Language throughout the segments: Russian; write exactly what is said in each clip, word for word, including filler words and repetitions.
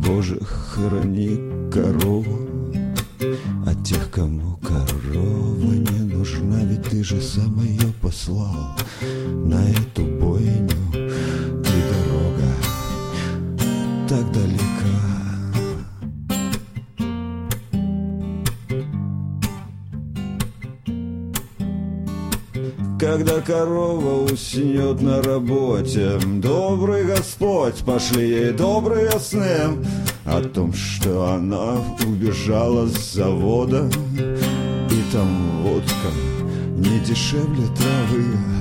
Боже, храни корову от тех, кому корова не нужна. Ведь ты же сам ее послал на эту бойню, и дорога так далека. Когда корова уснет на работе, добрый Господь, пошли ей добрые сны о том, что она убежала с завода, и там водка не дешевле травы.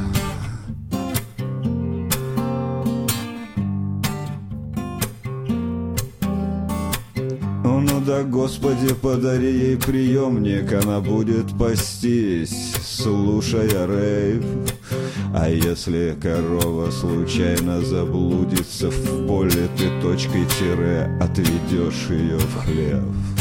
Ну да, Господи, подари ей приемник, она будет пастись, слушая рейв. А если корова случайно заблудится в поле, ты точкой тире отведешь ее в хлев.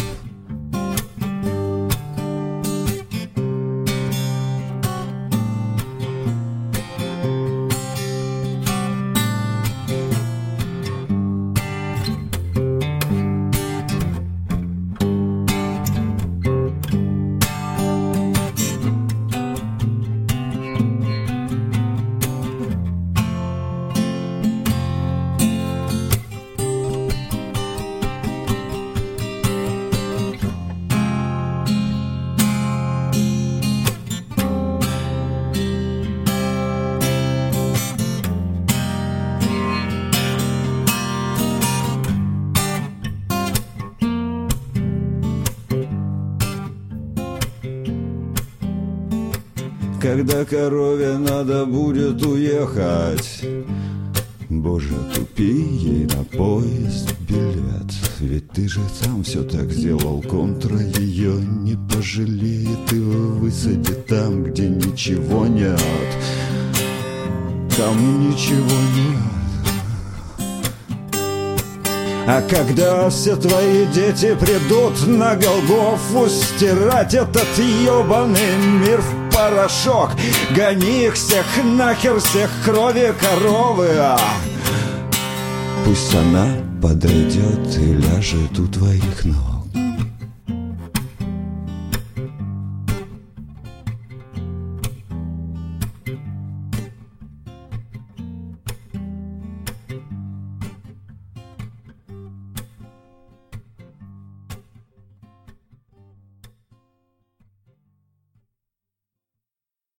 Когда корове надо будет уехать, Боже, купи ей на поезд билет. Ведь ты же сам все так сделал, контра ее не пожалеет и высадит там, где ничего нет. Там ничего нет. А когда все твои дети придут на Голгофу стирать этот ебаный мир в порошок, гони их всех нахер, всех крови коровы. А пусть она подойдет и ляжет у твоих ног.